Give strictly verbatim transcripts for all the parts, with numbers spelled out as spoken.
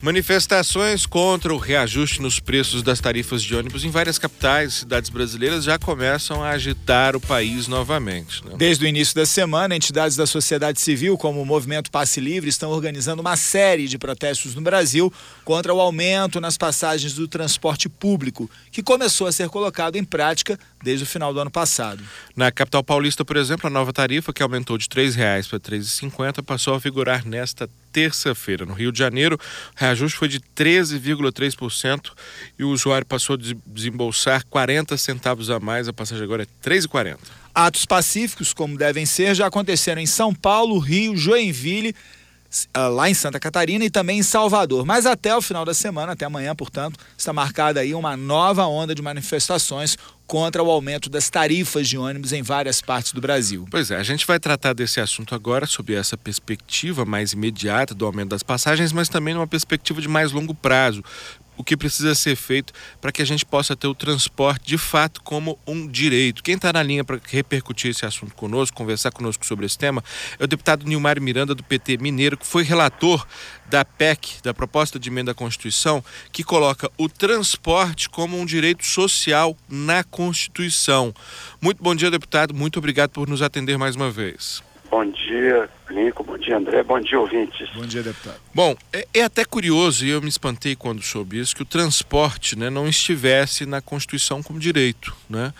Manifestações contra o reajuste nos preços das tarifas de ônibus em várias capitais e cidades brasileiras já começam a agitar o país novamente, né? Desde o início da semana, entidades da sociedade civil, como o Movimento Passe Livre, estão organizando uma série de protestos no Brasil contra o aumento nas passagens do transporte público, que começou a ser colocado em prática desde o final do ano passado. Na capital paulista, por exemplo, a nova tarifa, que aumentou de três reais para três reais e cinquenta centavos, passou a vigorar nesta terça-feira. No Rio de Janeiro, o reajuste foi de treze vírgula três por cento e o usuário passou a desembolsar quarenta centavos a mais. A passagem agora é três reais e quarenta centavos. Atos pacíficos, como devem ser, já aconteceram em São Paulo, Rio, Joinville, lá em Santa Catarina e também em Salvador. Mas até o final da semana, até amanhã, portanto, está marcada aí uma nova onda de manifestações contra o aumento das tarifas de ônibus em várias partes do Brasil. Pois é, a gente vai tratar desse assunto agora, sob essa perspectiva mais imediata do aumento das passagens, mas também numa perspectiva de mais longo prazo. O que precisa ser feito para que a gente possa ter o transporte de fato como um direito. Quem está na linha para repercutir esse assunto conosco, conversar conosco sobre esse tema, é o deputado Nilmário Miranda, do P T Mineiro, que foi relator da P E C, da Proposta de Emenda à Constituição, que coloca o transporte como um direito social na Constituição. Muito bom dia, deputado. Muito obrigado por nos atender mais uma vez. Bom dia, Nico. Bom dia, André. Bom dia, ouvintes. Bom dia, deputado. Bom, é, é até curioso, e eu me espantei quando soube isso, que o transporte, né, não estivesse na Constituição como direito, né?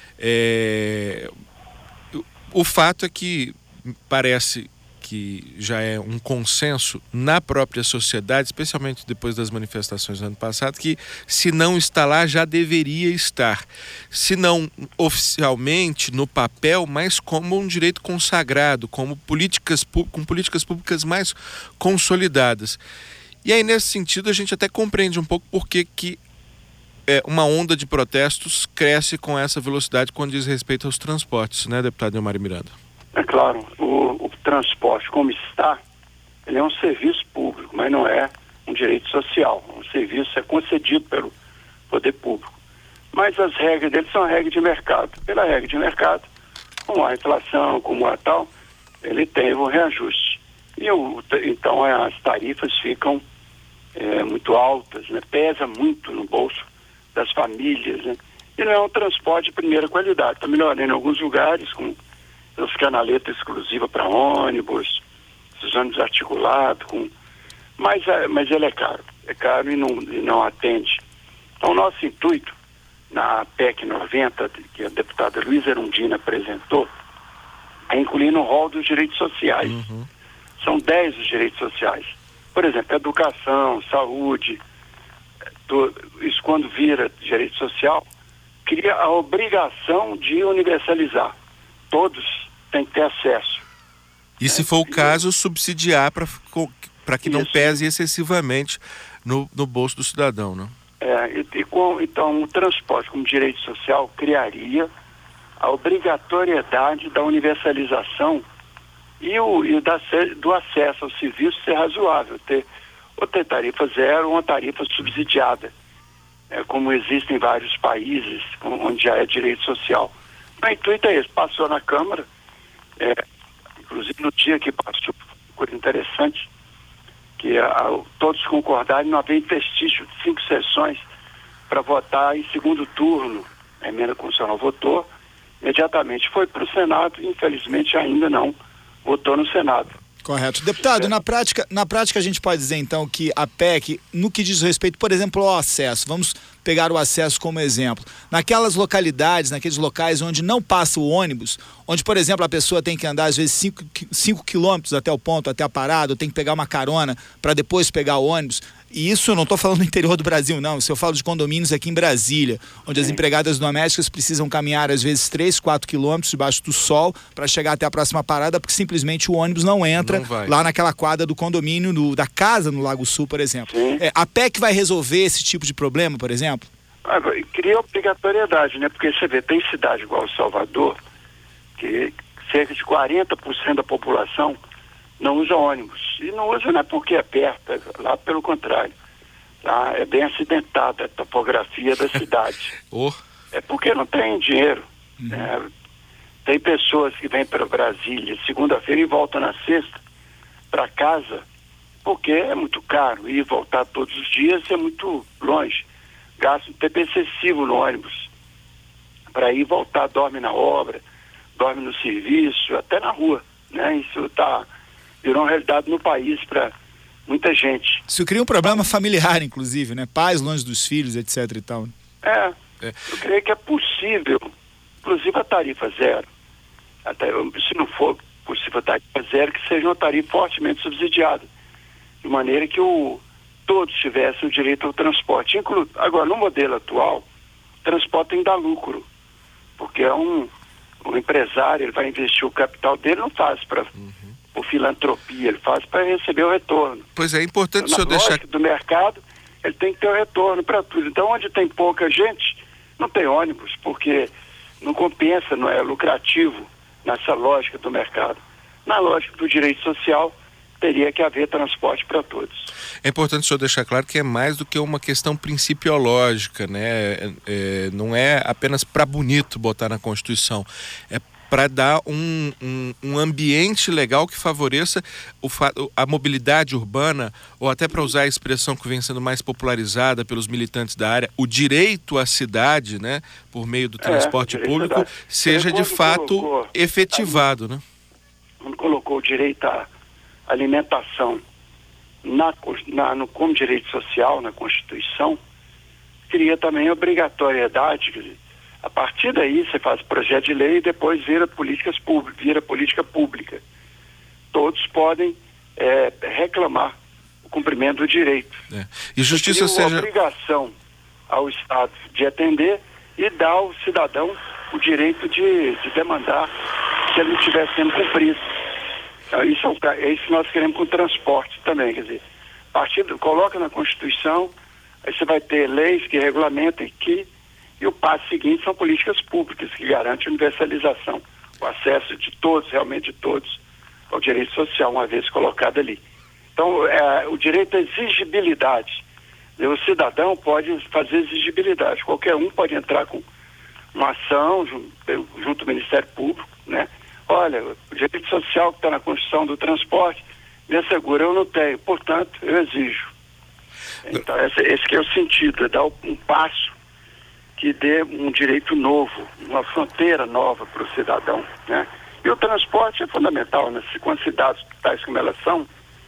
É, o, o fato é que parece que já é um consenso na própria sociedade, especialmente depois das manifestações do ano passado, que se não está lá, já deveria estar. Se não oficialmente, no papel, mas como um direito consagrado, como políticas, com políticas públicas mais consolidadas. E aí, nesse sentido, a gente até compreende um pouco por que que é, uma onda de protestos cresce com essa velocidade quando diz respeito aos transportes, né, deputado Nilmário Miranda? É claro, o, o transporte como está, ele é um serviço público, mas não é um direito social. Um serviço é concedido pelo poder público. Mas as regras dele são regras de mercado. Pela regra de mercado, como a inflação, como a tal, ele teve um reajuste. E o, então as tarifas ficam é, muito altas, né? Pesa muito no bolso das famílias, né? E não é um transporte de primeira qualidade. Está melhorando em alguns lugares, com os canaletas exclusivas para ônibus, esses ônibus articulados, com... mas, mas ele é caro. É caro e não, e não atende. Então, o nosso intuito, na P E C noventa, que a deputada Luísa Erundina apresentou, é incluir no rol dos direitos sociais. Uhum. São dez os direitos sociais. Por exemplo, educação, saúde, do, isso quando vira direito social, cria a obrigação de universalizar. Todos têm que ter acesso. E se for o caso, subsidiar para que não pese excessivamente no, no bolso do cidadão, né? É, e, e com, então o transporte como direito social criaria a obrigatoriedade da universalização e, o, e da, do acesso ao serviço ser razoável, ter, ou ter tarifa zero ou uma tarifa subsidiada, é, como existe em vários países onde já é direito social. O intuito é esse, passou na Câmara, é, inclusive no dia que passou, coisa interessante, que a, todos concordaram em não haver vestígio de cinco sessões para votar em segundo turno. A emenda constitucional votou, imediatamente foi para o Senado, infelizmente ainda não votou no Senado. Correto. Deputado, é. na prática, na prática a gente pode dizer então que a P E C, no que diz respeito, por exemplo, ao acesso, vamos pegar o acesso como exemplo, naquelas localidades, naqueles locais onde não passa o ônibus, onde, por exemplo, a pessoa tem que andar às vezes cinco quilômetros até o ponto, até a parada, ou tem que pegar uma carona para depois pegar o ônibus. E isso eu não estou falando do interior do Brasil, não. Isso eu falo de condomínios aqui em Brasília, onde as empregadas domésticas precisam caminhar às vezes três, quatro quilômetros debaixo do sol para chegar até a próxima parada, porque simplesmente o ônibus não entra não lá naquela quadra do condomínio, no, da casa no Lago Sul, por exemplo. É, a P E C vai resolver esse tipo de problema, por exemplo? Ah, cria obrigatoriedade, né? Porque você vê, tem cidade igual Salvador, que cerca de quarenta por cento da população não usa ônibus. E não usa não é porque é perto, é lá pelo contrário. Lá é bem acidentada a topografia da cidade. oh. É porque não tem dinheiro. Uhum. Né? Tem pessoas que vêm para Brasília segunda-feira e voltam na sexta para casa porque é muito caro ir e voltar todos os dias, é muito longe. Gasta um tempo excessivo no ônibus para ir e voltar, dorme na obra, dorme no serviço, até na rua, né? Isso tá, virou uma realidade no país para muita gente. Isso cria um problema familiar, inclusive, né? Pais longe dos filhos, etc e tal. É, é. eu creio que é possível, inclusive a tarifa zero. Até, se não for possível a tarifa zero, que seja uma tarifa fortemente subsidiada, de maneira que o, todos tivessem o direito ao transporte. Inclu, agora, no modelo atual, o transporte tem que dar lucro, porque é um, um empresário, ele vai investir o capital dele, não faz para uhum. por filantropia, ele faz para receber o retorno. Pois é, é importante então, o senhor deixar... do mercado, ele tem que ter o retorno para tudo. Então, onde tem pouca gente, não tem ônibus, porque não compensa, não é lucrativo nessa lógica do mercado. Na lógica do direito social, teria que haver transporte para todos. É importante o senhor deixar claro que é mais do que uma questão principiológica, né? É, é, não é apenas para bonito botar na Constituição, é para dar um, um, um ambiente legal que favoreça o, a mobilidade urbana, ou até para usar a expressão que vem sendo mais popularizada pelos militantes da área, o direito à cidade, né, por meio do transporte é, público, seja de fato colocou, efetivado. Né? Quando colocou o direito à alimentação na, na, no, como direito social na Constituição, cria também a obrigatoriedade, quer dizer, a partir daí você faz projeto de lei e depois vira políticas públicas, vira política pública. Todos podem é, reclamar o cumprimento do direito. É. E justiça seja... uma obrigação ao Estado de atender e dar ao cidadão o direito de, de demandar se ele não estiver sendo cumprido. Então, isso é, é isso que nós queremos com o transporte também, quer dizer, a partir do, coloca na Constituição, aí você vai ter leis que regulamentem que e o passo seguinte são políticas públicas que garantem a universalização, o acesso de todos, realmente de todos, ao direito social, uma vez colocado ali. Então, é, o direito à exigibilidade. O cidadão pode fazer exigibilidade. Qualquer um pode entrar com uma ação junto, junto ao Ministério Público, né? Olha, o direito social que está na Constituição do transporte me assegura, eu não tenho, portanto, eu exijo. Então, esse, esse que é o sentido, é dar um passo que dê um direito novo, uma fronteira nova para o cidadão, né? E o transporte é fundamental, né? Quando cidades tais como elas são,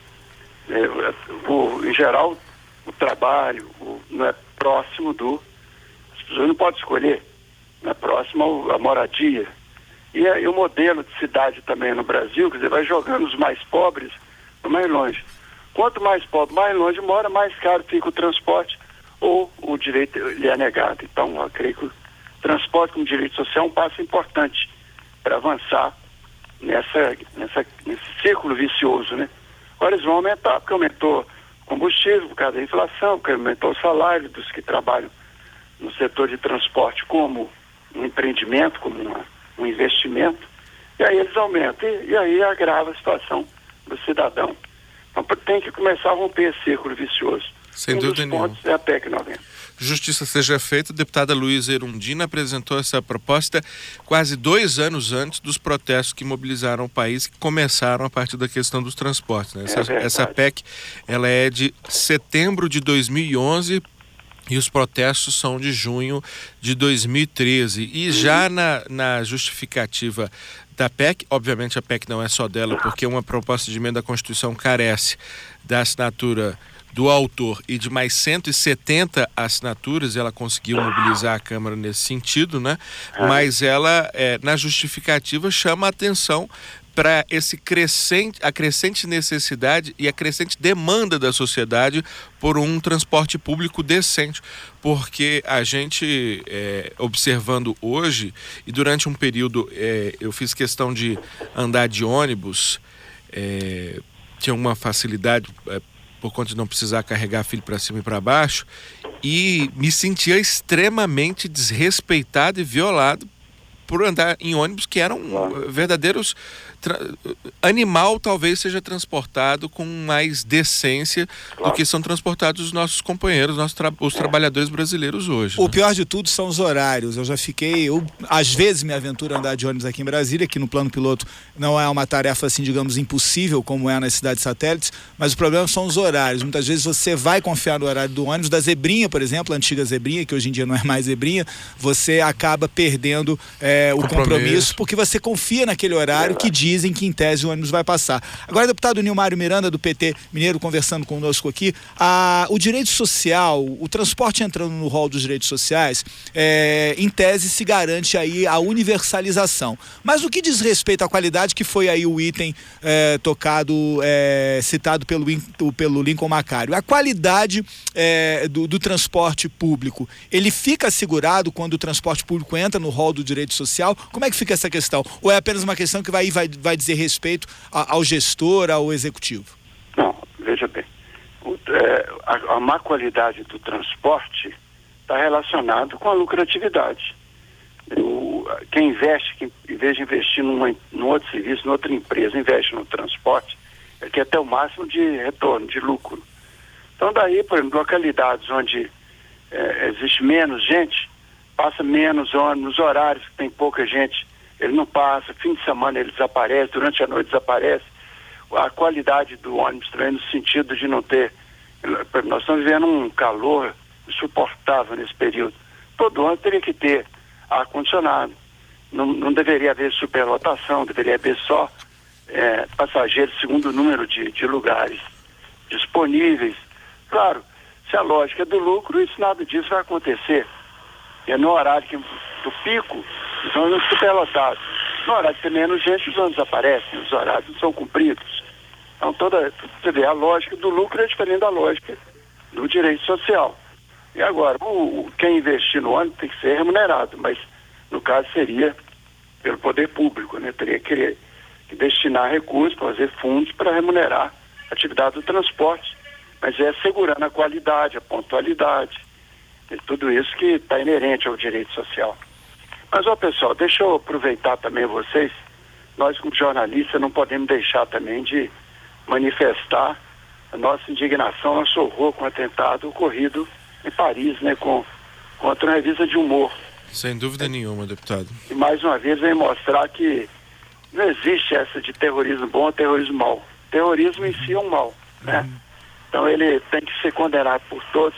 é, o, em geral, o trabalho o, não é próximo do... As pessoas não podem escolher, não é próximo à moradia. E, e o modelo de cidade também no Brasil, quer dizer, vai jogando os mais pobres mais longe. Quanto mais pobre, mais longe mora, mais caro fica o transporte, ou o direito lhe é negado. Então, eu creio que o transporte como direito social é um passo importante para avançar nessa, nessa, nesse círculo vicioso, né? Agora eles vão aumentar, porque aumentou o combustível por causa da inflação, porque aumentou o salário dos que trabalham no setor de transporte como um empreendimento, como uma, um investimento, e aí eles aumentam, e, e aí agrava a situação do cidadão. Então tem que começar a romper esse círculo vicioso. Sem um dúvida dos nenhuma. pontos é a P E C noventa. Justiça seja feita, a deputada Luísa Erundina apresentou essa proposta quase dois anos antes dos protestos que mobilizaram o país, que começaram a partir da questão dos transportes. Né? Essa, é essa P E C, ela é de setembro de dois mil e onze e os protestos são de junho de dois mil e treze. E uhum. já na, na justificativa da P E C, obviamente a P E C não é só dela, porque uma proposta de emenda à Constituição carece da assinatura do autor e de mais cento e setenta assinaturas, ela conseguiu mobilizar a Câmara nesse sentido, né? Mas ela, é, na justificativa, chama a atenção para esse crescente, a crescente necessidade e a crescente demanda da sociedade por um transporte público decente, porque a gente, é, observando hoje, e durante um período é, eu fiz questão de andar de ônibus, é, tinha uma facilidade é, por conta de não precisar carregar filho para cima e para baixo, e me sentia extremamente desrespeitado e violado por andar em ônibus que eram verdadeiros animal talvez seja transportado com mais decência claro. do que são transportados os nossos companheiros, nossos tra os é. trabalhadores brasileiros hoje. O né? pior de tudo são os horários. Eu já fiquei, eu, às vezes me aventuro a andar de ônibus aqui em Brasília, que no plano piloto não é uma tarefa assim, digamos, impossível como é nas cidades satélites, mas o problema são os horários. Muitas vezes você vai confiar no horário do ônibus, da Zebrinha, por exemplo, a antiga Zebrinha, que hoje em dia não é mais Zebrinha, você acaba perdendo é, o compromisso. compromisso porque você confia naquele horário que dizem que em tese o ônibus vai passar. Agora, deputado Nilmário Miranda, do P T Mineiro, conversando conosco aqui, a, o direito social, o transporte entrando no rol dos direitos sociais, é, em tese se garante aí a universalização. Mas no que diz respeito à qualidade, que foi aí o item é, tocado, é, citado pelo, pelo Lincoln Macário, a qualidade é, do, do transporte público, ele fica assegurado quando o transporte público entra no rol do direito social? Como é que fica essa questão? Ou é apenas uma questão que vai, vai, vai dizer respeito a, ao gestor, ao executivo? Não, veja bem, o, é, a, a má qualidade do transporte está relacionado com a lucratividade. O, quem investe, quem, em vez de investir numa, num outro serviço, numa outra empresa, investe no transporte, é que até o máximo de retorno, de lucro. Então daí, por exemplo, localidades onde é, existe menos gente, passa menos ônibus, nos horários que tem pouca gente, ele não passa, fim de semana ele desaparece, durante a noite desaparece. A qualidade do ônibus também no sentido de não ter... Nós estamos vivendo um calor insuportável nesse período. Todo ônibus teria que ter ar-condicionado. Não, não deveria haver superlotação, deveria haver só é, passageiros segundo o número de, de lugares disponíveis. Claro, se a lógica é do lucro, isso, nada disso vai acontecer. É no horário que, do pico, os ônibus superlotados. No horário que tem menos gente, os ônibus aparecem, os horários não são cumpridos. Então, toda, você vê, a lógica do lucro é diferente da lógica do direito social. E agora, o, o, quem investir no ônibus tem que ser remunerado, mas no caso seria pelo poder público, né? Teria que, que destinar recursos, fazer fundos para remunerar a atividade do transporte, mas é assegurando a qualidade, a pontualidade, e tudo isso que está inerente ao direito social. Mas, ó pessoal, deixa eu aproveitar também vocês, nós como jornalistas não podemos deixar também de manifestar a nossa indignação, nosso horror com o atentado ocorrido em Paris, né, com, contra uma revista de humor. Sem dúvida é. nenhuma, deputado. E mais uma vez vem mostrar que não existe essa de terrorismo bom ou terrorismo mau. Terrorismo em si é um mal, né? Uhum. Então ele tem que ser condenado por todos.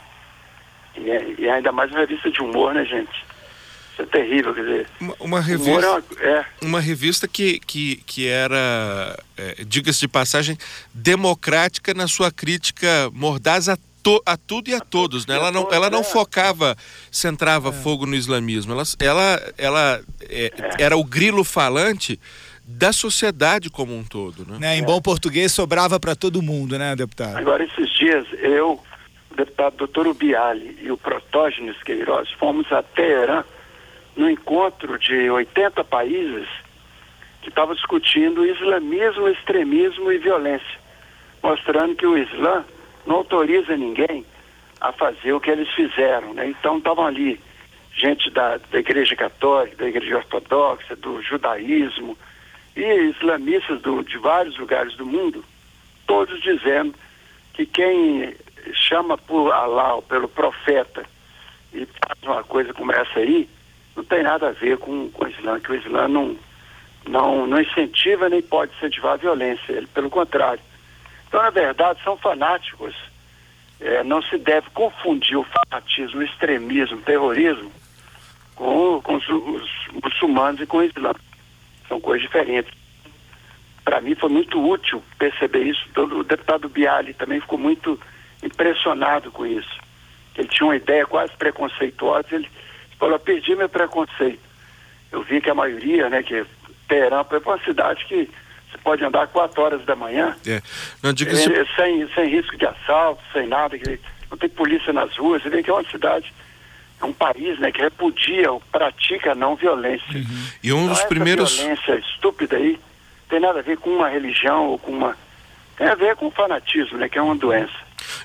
E, é, e ainda mais uma revista de humor, né, gente? Isso é terrível, quer dizer... Uma, uma revista, é uma, é. uma revista que, que, que era, é, diga-se de passagem, democrática na sua crítica mordaz a To, a tudo e a, a todos, né? Ela não, ela não focava, centrava é. fogo no islamismo. Ela, ela, ela é, é. era o grilo falante da sociedade como um todo, né? né? Em bom português, sobrava para todo mundo, né, deputado? Agora, esses dias, eu, o deputado doutor Ubiali e o Protógenes Queiroz fomos a Teherã no encontro de oitenta países que estavam discutindo islamismo, extremismo e violência, mostrando que o Islã não autoriza ninguém a fazer o que eles fizeram, né? Então estavam ali gente da, da Igreja Católica, da Igreja Ortodoxa, do judaísmo e islamistas do, de vários lugares do mundo, todos dizendo que quem chama por Alá ou pelo profeta e faz uma coisa como essa aí, não tem nada a ver com, com o Islã, que o Islã não, não, não incentiva nem pode incentivar a violência, ele, pelo contrário. Então, na verdade, são fanáticos. É, não se deve confundir o fanatismo, o extremismo, o terrorismo com, com os, os muçulmanos e com o Islã. São coisas diferentes. Para mim foi muito útil perceber isso. O deputado Biali também ficou muito impressionado com isso. Ele tinha uma ideia quase preconceituosa. Ele falou, eu perdi meu preconceito. Eu vi que a maioria, né, que Teherã é uma cidade que você pode andar quatro horas da manhã, é. Não, diga é, se... sem, sem risco de assalto, sem nada, que não tem polícia nas ruas. Você vê que é uma cidade, é um país, né, que repudia ou pratica a não violência. Uhum. E um então, dos essa primeiros... violência estúpida aí tem nada a ver com uma religião ou com uma... Tem a ver com o fanatismo, né, que é uma doença.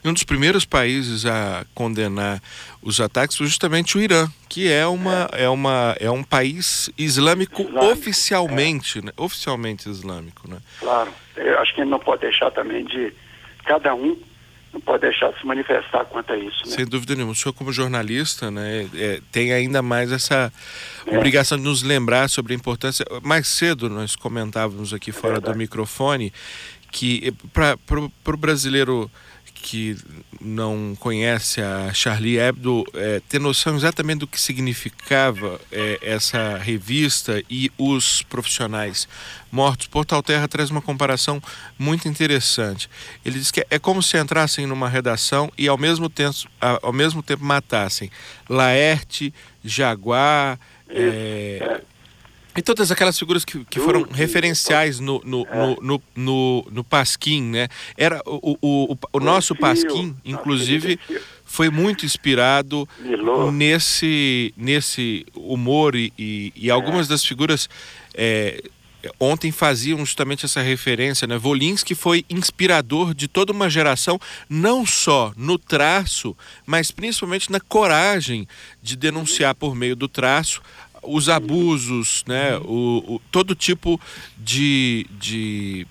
E um dos primeiros países a condenar os ataques foi justamente o Irã, que é, uma, é. É uma, é um país islâmico, islâmico oficialmente, é. né? Oficialmente islâmico, né? Claro. Eu acho que ele não pode deixar também de... Cada um não pode deixar de se manifestar quanto a isso, né? Sem dúvida nenhuma. O senhor, como jornalista, né, é, tem ainda mais essa é. obrigação de nos lembrar sobre a importância. Mais cedo nós comentávamos aqui fora é do microfone que para o brasileiro que não conhece a Charlie Hebdo, é, ter noção exatamente do que significava é, essa revista e os profissionais mortos. Portal Terra traz uma comparação muito interessante. Ele diz que é como se entrassem numa redação e ao mesmo tempo, ao mesmo tempo matassem Laerte, Jaguar, é, e todas aquelas figuras que, que foram referenciais no, no, é. no, no, no, no Pasquim, né? Era o, o, o, o nosso Pasquim, inclusive, foi muito inspirado nesse, nesse humor e, e, e algumas das figuras é, ontem faziam justamente essa referência, né? Wolinski foi inspirador de toda uma geração, não só no traço, mas principalmente na coragem de denunciar por meio do traço os abusos, né? o, o, todo tipo de, de,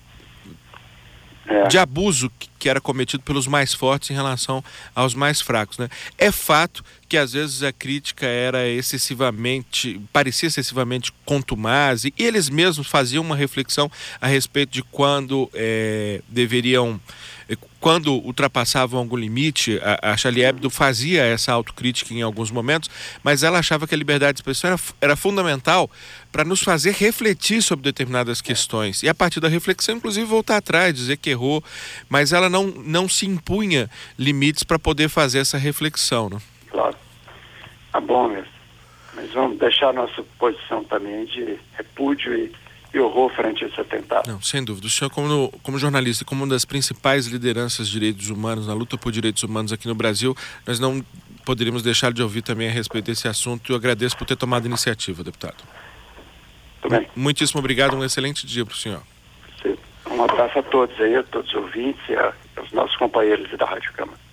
é. de abuso que, que era cometido pelos mais fortes em relação aos mais fracos, né? É fato que às vezes a crítica era excessivamente, parecia excessivamente contumaz, e eles mesmos faziam uma reflexão a respeito de quando é, deveriam... Quando ultrapassavam algum limite, a, a Charlie Hebdo fazia essa autocrítica em alguns momentos, mas ela achava que a liberdade de expressão era, era fundamental para nos fazer refletir sobre determinadas questões. E a partir da reflexão, inclusive, voltar atrás, dizer que errou, mas ela não, não se impunha limites para poder fazer essa reflexão. Né? Claro. Tá bom mesmo. Mas vamos deixar a nossa posição também de repúdio e e horror frente a esse atentado. Não, sem dúvida. O senhor, como, como jornalista, como uma das principais lideranças de direitos humanos, na luta por direitos humanos aqui no Brasil, nós não poderíamos deixar de ouvir também a respeito desse assunto, e eu agradeço por ter tomado a iniciativa, deputado. Muito bem. Muitíssimo obrigado, um excelente dia para o senhor. Sim. Um abraço a todos aí, a todos os ouvintes e a, aos nossos companheiros da Rádio Câmara.